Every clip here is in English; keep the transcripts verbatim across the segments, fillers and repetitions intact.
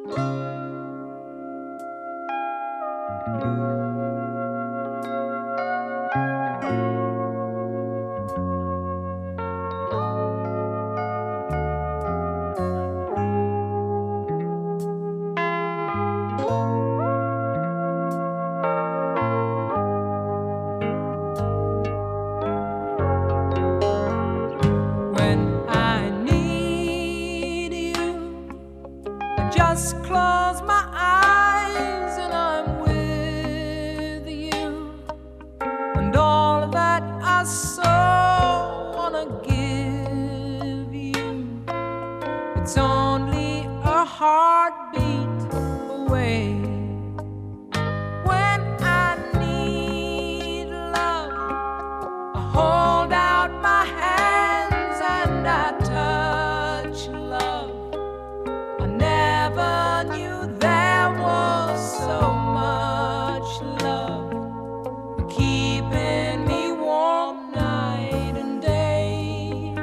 Just close my eyes and I'm with you, and all that I so wanna give you, it's only a heartbeat away. When I need love, I hold out my hands and I touch love. I never knew there was so much love keeping me warm night and day.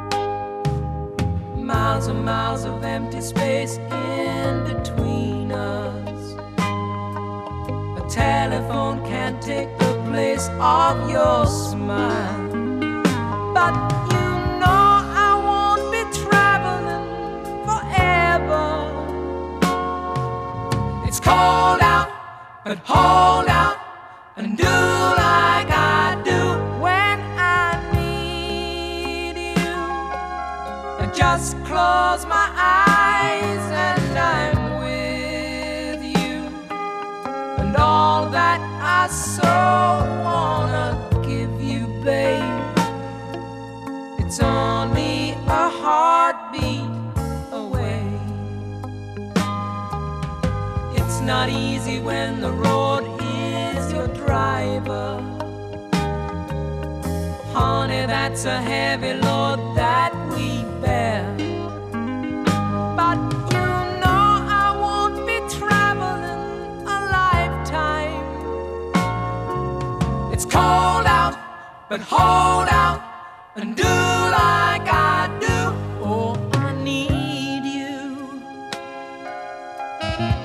Miles and miles of empty space in between us. A telephone can't take the place of your smile, but you know I won't be traveling forever. It's cold out, but hold out and do like I do when I need you. I just close my eyes and I'm with you, and all that I so wanna give you, babe, it's only a heartbeat away. It's not easy when the road is your driver. Honey, that's a heavy load that we bear. But you know I won't be traveling a lifetime. It's cold out, but hold out and do like I do. Oh, I need you.